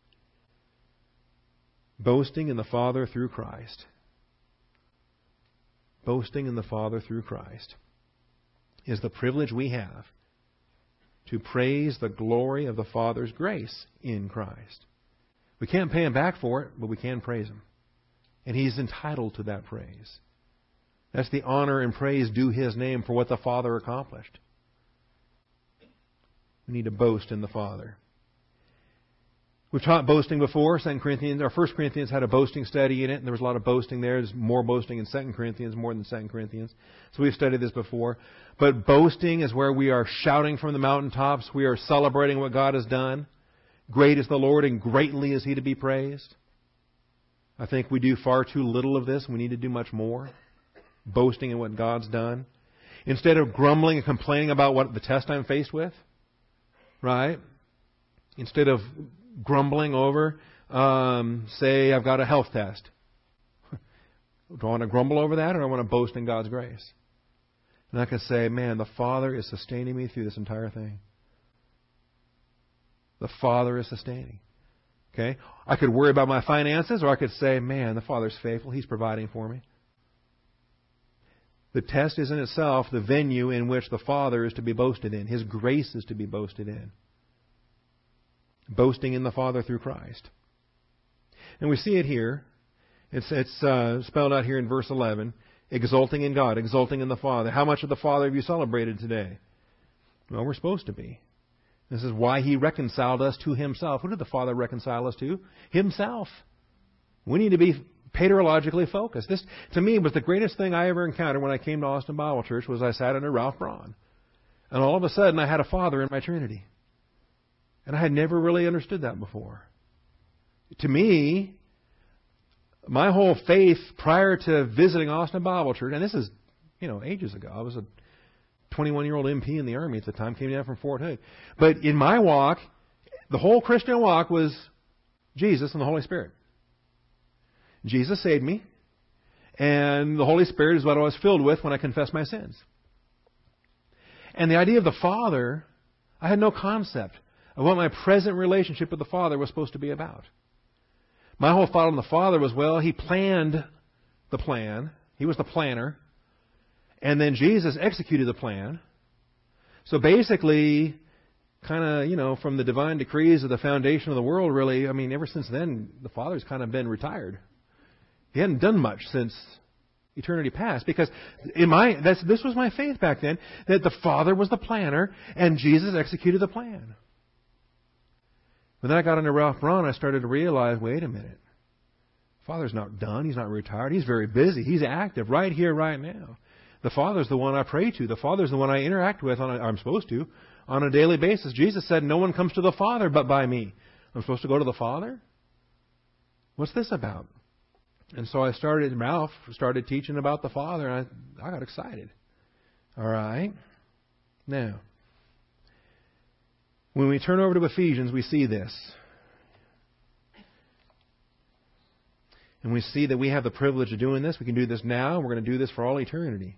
Boasting in the Father through Christ. Boasting in the Father through Christ is the privilege we have to praise the glory of the Father's grace in Christ. We can't pay Him back for it, but we can praise Him. And He's entitled to that praise. That's the honor and praise due His name for what the Father accomplished. We need to boast in the Father. We've taught boasting before. Second Corinthians, or First Corinthians had a boasting study in it, and there was a lot of boasting there. There's more boasting in Second Corinthians, more than Second Corinthians. So we've studied this before. But boasting is where we are shouting from the mountaintops. We are celebrating what God has done. Great is the Lord, and greatly is He to be praised. I think we do far too little of this. We need to do much more. Boasting in what God's done. Instead of grumbling and complaining about what the test I'm faced with. Right? Instead of grumbling over, um, say, I've got a health test. Do I want to grumble over that, or do I want to boast in God's grace? And I can say, man, the Father is sustaining me through this entire thing. The Father is sustaining. Okay? I could worry about my finances, or I could say, man, the Father's faithful. He's providing for me. The test is in itself the venue in which the Father is to be boasted in. His grace is to be boasted in. Boasting in the Father through Christ. And we see it here. It's, it's uh, spelled out here in verse eleven. Exulting in God, exulting in the Father. How much of the Father have you celebrated today? Well, we're supposed to be. This is why He reconciled us to Himself. Who did the Father reconcile us to? Himself. We need to be paterologically focused. This, to me, was the greatest thing I ever encountered when I came to Austin Bible Church. Was I sat under Ralph Braun. And all of a sudden, I had a Father in my Trinity. And I had never really understood that before. To me, my whole faith prior to visiting Austin Bible Church, and this is, you know, ages ago. I was a twenty-one-year-old M P in the Army at the time, came down from Fort Hood. But in my walk, the whole Christian walk was Jesus and the Holy Spirit. Jesus saved me, and the Holy Spirit is what I was filled with when I confessed my sins. And the idea of the Father, I had no concept of what my present relationship with the Father was supposed to be about. My whole thought on the Father was, well, He planned the plan. He was the planner. And then Jesus executed the plan. So basically, kind of, you know, from the divine decrees of the foundation of the world, really, I mean, ever since then, the Father's kind of been retired. He hadn't done much since eternity past. Because in my that's this was my faith back then, that the Father was the planner and Jesus executed the plan. But then I got into Ralph Braun, I started to realize, wait a minute. Father's not done. He's not retired. He's very busy. He's active right here, right now. The Father's the one I pray to. The Father's the one I interact with, on a, I'm supposed to, on a daily basis. Jesus said, no one comes to the Father but by me. I'm supposed to go to the Father? What's this about? And so I started, Ralph started teaching about the Father, and I, I got excited. All right. Now, when we turn over to Ephesians, we see this. And we see that we have the privilege of doing this. We can do this now. We're going to do this for all eternity.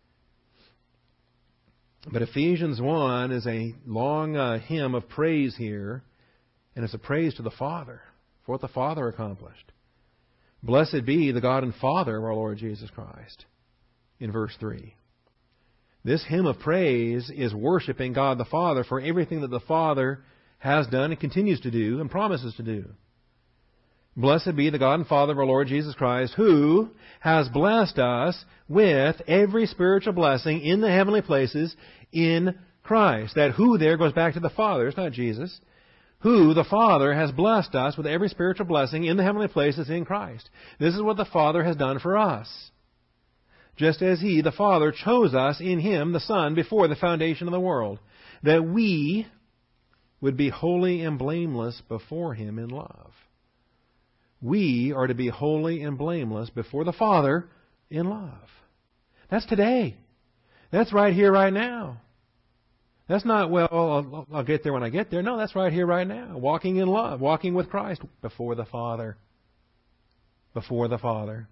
But Ephesians one is a long uh, hymn of praise here. And it's a praise to the Father for what the Father accomplished. Blessed be the God and Father of our Lord Jesus Christ. In verse three. This hymn of praise is worshiping God the Father for everything that the Father has done and continues to do and promises to do. Blessed be the God and Father of our Lord Jesus Christ, who has blessed us with every spiritual blessing in the heavenly places in Christ. That who there goes back to the Father. It's not Jesus. Who, the Father, has blessed us with every spiritual blessing in the heavenly places in Christ. This is what the Father has done for us. Just as He, the Father, chose us in Him, the Son, before the foundation of the world, that we would be holy and blameless before Him in love. We are to be holy and blameless before the Father in love. That's today. That's right here, right now. That's not, well, I'll, I'll get there when I get there. No, that's right here, right now. Walking in love, walking with Christ before the Father. Before the Father.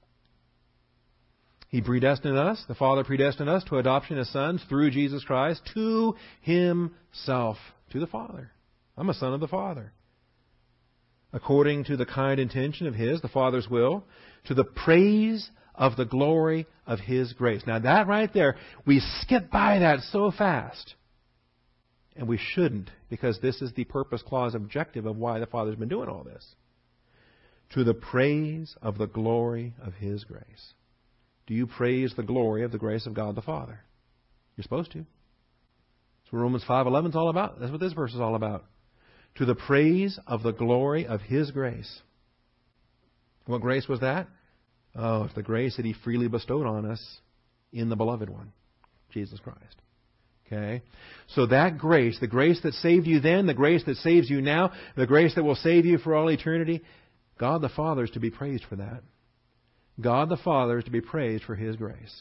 He predestined us, the Father predestined us to adoption as sons through Jesus Christ to Himself, to the Father. I'm a son of the Father. According to the kind intention of His, the Father's will, to the praise of the glory of His grace. Now that right there, we skip by that so fast. And we shouldn't, because this is the purpose clause objective of why the Father's been doing all this. To the praise of the glory of His grace. Do you praise the glory of the grace of God the Father? You're supposed to. That's what Romans five eleven is all about. That's what this verse is all about. To the praise of the glory of His grace. What grace was that? Oh, it's the grace that He freely bestowed on us in the Beloved One, Jesus Christ. Okay? So that grace, the grace that saved you then, the grace that saves you now, the grace that will save you for all eternity, God the Father is to be praised for that. God the Father is to be praised for His grace.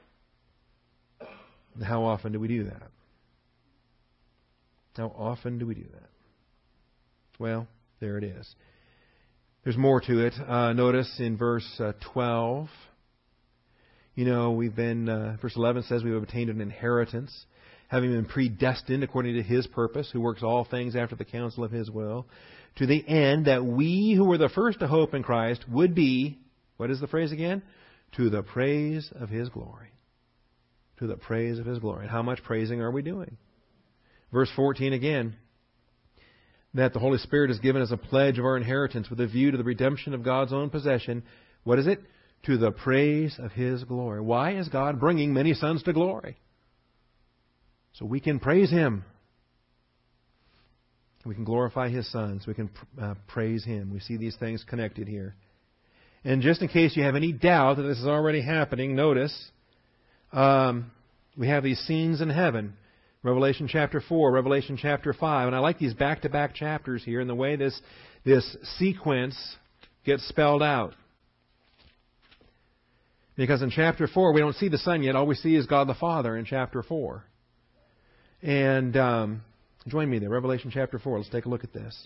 And how often do we do that? How often do we do that? Well, there it is. There's more to it. Uh, notice in verse uh, twelve, you know, we've been, uh, verse eleven says we've obtained an inheritance, having been predestined according to His purpose, who works all things after the counsel of His will, to the end that we who were the first to hope in Christ would be, what is the phrase again? To the praise of His glory. To the praise of His glory. And how much praising are we doing? Verse fourteen again. That the Holy Spirit is given as a pledge of our inheritance with a view to the redemption of God's own possession. What is it? To the praise of His glory. Why is God bringing many sons to glory? So we can praise Him. We can glorify His sons. We can uh, praise Him. We see these things connected here. And just in case you have any doubt that this is already happening, notice um, we have these scenes in heaven. Revelation chapter four, Revelation chapter five. And I like these back-to-back chapters here and the way this, this sequence gets spelled out. Because in chapter four, we don't see the Son yet. All we see is God the Father in chapter four. And um, join me there. Revelation chapter four. Let's take a look at this.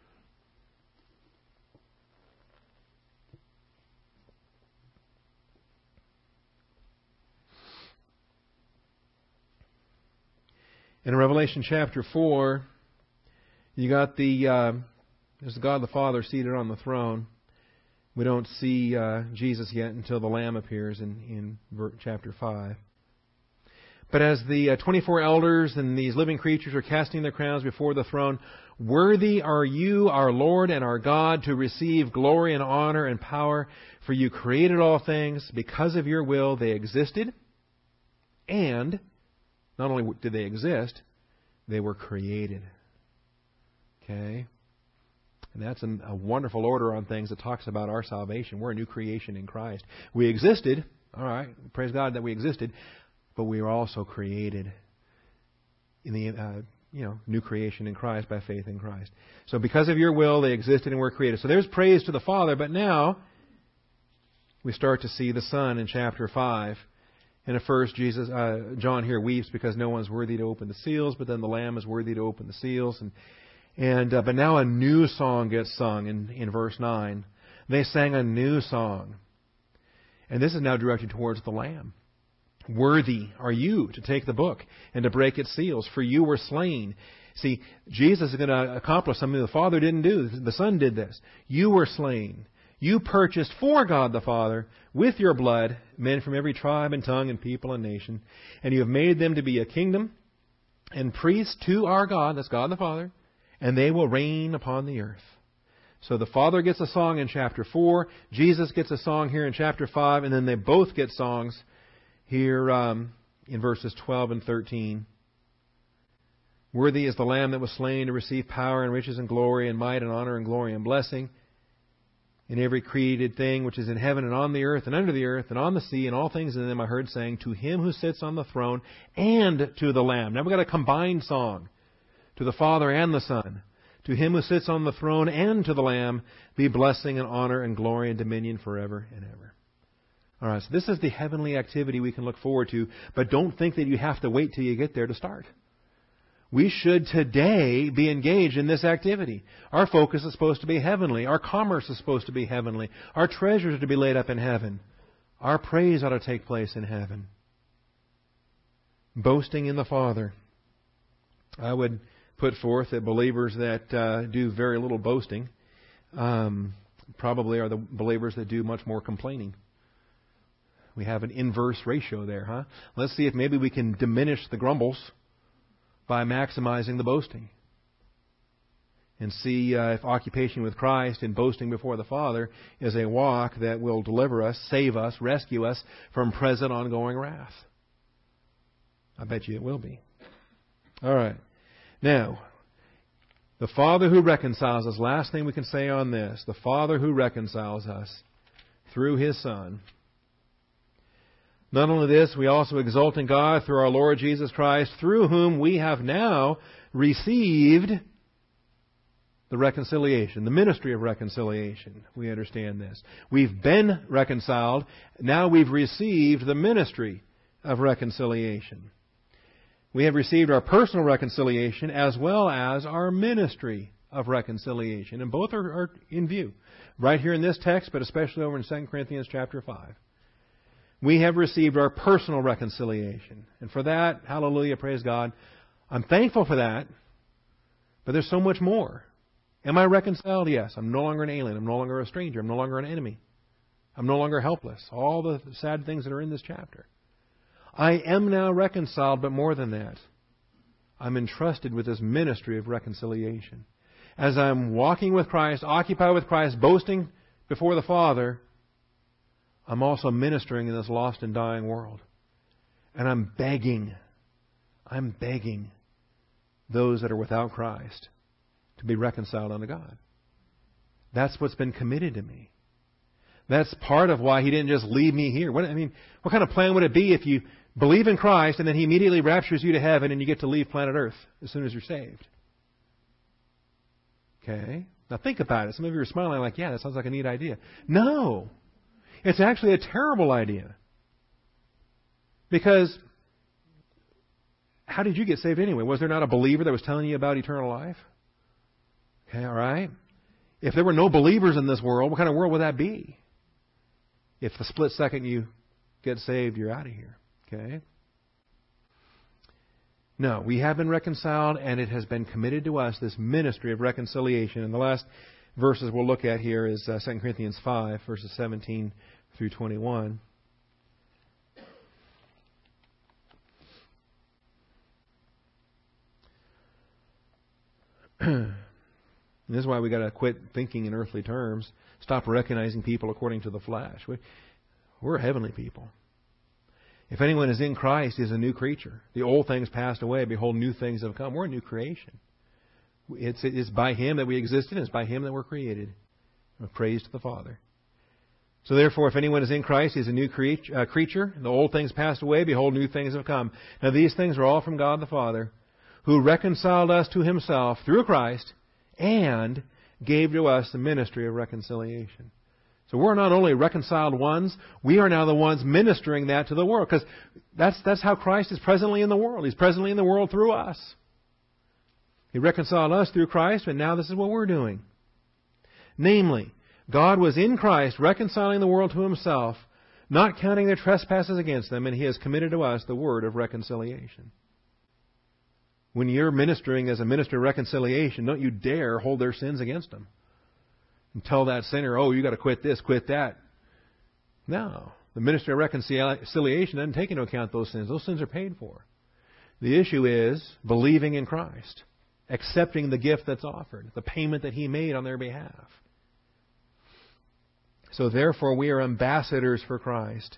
In Revelation chapter four, you got the, uh, there's God the Father seated on the throne. We don't see uh, Jesus yet until the Lamb appears in, in chapter five. But as the uh, twenty-four elders and these living creatures are casting their crowns before the throne, worthy are you, our Lord and our God, to receive glory and honor and power, for you created all things. Because of your will they existed, and not only did they exist, they were created. Okay? And that's a, a wonderful order on things that talks about our salvation. We're a new creation in Christ. We existed. All right. Praise God that we existed. But we were also created in the uh, you know new creation in Christ by faith in Christ. So because of your will, they existed and were created. So there's praise to the Father. But now we start to see the Son in chapter five. And at first, Jesus, uh, John here weeps because no one's worthy to open the seals, but then the Lamb is worthy to open the seals. And and uh, but now a new song gets sung in, in verse nine. They sang a new song. And this is now directed towards the Lamb. Worthy are you to take the book and to break its seals, for you were slain. See, Jesus is going to accomplish something the Father didn't do. The Son did this. You were slain. You purchased for God the Father with your blood men from every tribe and tongue and people and nation. And you have made them to be a kingdom and priests to our God, that's God the Father, and they will reign upon the earth. So the Father gets a song in chapter four, Jesus gets a song here in chapter five, and then they both get songs here um, in verses twelve and thirteen. Worthy is the Lamb that was slain to receive power and riches and glory and might and honor and glory and blessing. In every created thing which is in heaven and on the earth and under the earth and on the sea and all things in them I heard saying, to Him who sits on the throne and to the Lamb. Now we've got a combined song. To the Father and the Son. To Him who sits on the throne and to the Lamb be blessing and honor and glory and dominion forever and ever. All right, so this is the heavenly activity we can look forward to, but don't think that you have to wait till you get there to start. We should today be engaged in this activity. Our focus is supposed to be heavenly. Our commerce is supposed to be heavenly. Our treasures are to be laid up in heaven. Our praise ought to take place in heaven. Boasting in the Father. I would put forth that believers that uh, do very little boasting um, probably are the believers that do much more complaining. We have an inverse ratio there, huh? Let's see if maybe we can diminish the grumbles by maximizing the boasting. And see uh, if occupation with Christ and boasting before the Father is a walk that will deliver us, save us, rescue us from present ongoing wrath. I bet you it will be. All right. Now, the Father who reconciles us, last thing we can say on this, the Father who reconciles us through His Son. Not only this, we also exult in God through our Lord Jesus Christ, through whom we have now received the reconciliation, the ministry of reconciliation. We understand this. We've been reconciled. Now we've received the ministry of reconciliation. We have received our personal reconciliation as well as our ministry of reconciliation. And both are, are in view. Right here in this text, but especially over in Second Corinthians chapter five. We have received our personal reconciliation. And for that, hallelujah, praise God. I'm thankful for that. But there's so much more. Am I reconciled? Yes. I'm no longer an alien. I'm no longer a stranger. I'm no longer an enemy. I'm no longer helpless. All the sad things that are in this chapter. I am now reconciled, but more than that. I'm entrusted with this ministry of reconciliation. As I'm walking with Christ, occupied with Christ, boasting before the Father, I'm also ministering in this lost and dying world. And I'm begging, I'm begging those that are without Christ to be reconciled unto God. That's what's been committed to me. That's part of why He didn't just leave me here. What, I mean, what kind of plan would it be if you believe in Christ and then He immediately raptures you to heaven and you get to leave planet Earth as soon as you're saved? Okay? Now think about it. Some of you are smiling like, yeah, that sounds like a neat idea. No! It's actually a terrible idea. Because how did you get saved anyway? Was there not a believer that was telling you about eternal life? Okay, all right. If there were no believers in this world, what kind of world would that be? If the split second you get saved, you're out of here. Okay? No, we have been reconciled, and it has been committed to us, this ministry of reconciliation. And the last verses we'll look at here is uh, Second Corinthians five, verses seventeen through twenty-one. And this is why we got to quit thinking in earthly terms. Stop recognizing people according to the flesh. We, we're heavenly people. If anyone is in Christ, he is a new creature. The old things passed away. Behold, new things have come. We're a new creation. It's, it's by Him that we existed. It's by Him that we're created. Praise to the Father. So therefore, if anyone is in Christ, he is a new creature. Uh, creature. The old things passed away. Behold, new things have come. Now these things are all from God the Father, who reconciled us to Himself through Christ and gave to us the ministry of reconciliation. So we're not only reconciled ones, we are now the ones ministering that to the world. Because that's, that's how Christ is presently in the world. He's presently in the world through us. He reconciled us through Christ, and now this is what we're doing. Namely, God was in Christ reconciling the world to Himself, not counting their trespasses against them, and He has committed to us the word of reconciliation. When you're ministering as a minister of reconciliation, don't you dare hold their sins against them. And tell that sinner, oh, you got to quit this, quit that. No. The ministry of reconciliation doesn't take into account those sins. Those sins are paid for. The issue is believing in Christ. Accepting the gift that's offered. The payment that He made on their behalf. So therefore we are ambassadors for Christ.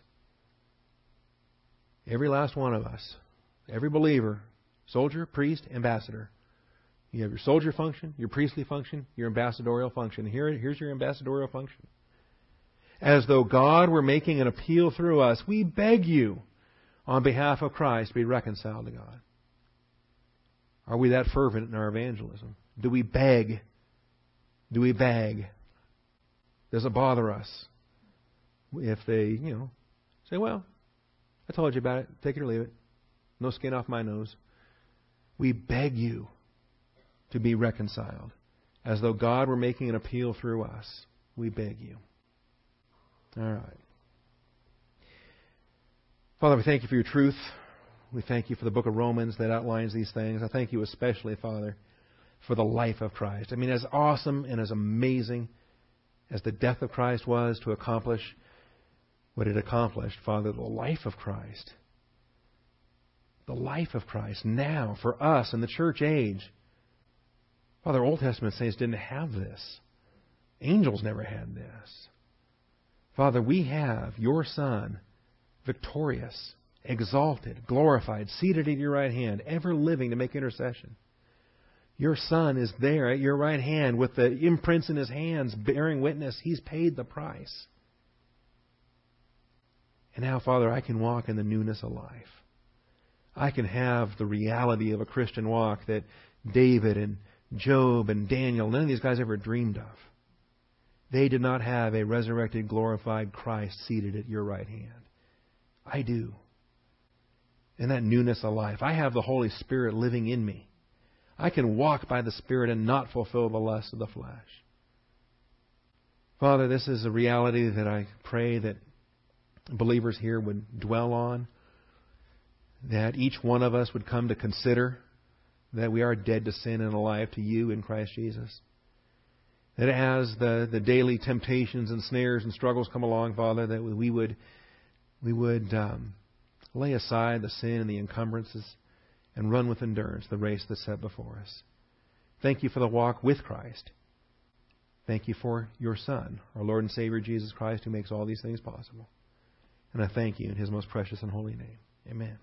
Every last one of us. Every believer. Soldier, priest, ambassador. You have your soldier function, your priestly function, your ambassadorial function. Here, here's your ambassadorial function. As though God were making an appeal through us, we beg you, on behalf of Christ, be reconciled to God. Are we that fervent in our evangelism? Do we beg? Do we beg? Does it bother us if they, you know, say, well, I told you about it. Take it or leave it. No skin off my nose. We beg you to be reconciled. As though God were making an appeal through us. We beg you. All right. Father, we thank you for your truth. We thank you for the book of Romans that outlines these things. I thank you especially, Father, for the life of Christ. I mean, as awesome and as amazing as the death of Christ was to accomplish what it accomplished, Father, the life of Christ, the life of Christ now for us in the church age. Father, Old Testament saints didn't have this. Angels never had this. Father, we have your Son, victorious, exalted, glorified, seated at your right hand, ever living to make intercession. Your Son is there at your right hand with the imprints in His hands bearing witness. He's paid the price. And now, Father, I can walk in the newness of life. I can have the reality of a Christian walk that David and Job and Daniel, none of these guys ever dreamed of. They did not have a resurrected, glorified Christ seated at your right hand. I do. In that newness of life, I have the Holy Spirit living in me. I can walk by the Spirit and not fulfill the lusts of the flesh. Father, this is a reality that I pray that believers here would dwell on, that each one of us would come to consider that we are dead to sin and alive to you in Christ Jesus. That as the, the daily temptations and snares and struggles come along, Father, that we would we would um, lay aside the sin and the encumbrances and run with endurance the race that's set before us. Thank you for the walk with Christ. Thank you for your Son, our Lord and Savior Jesus Christ, who makes all these things possible. And I thank you in His most precious and holy name. Amen.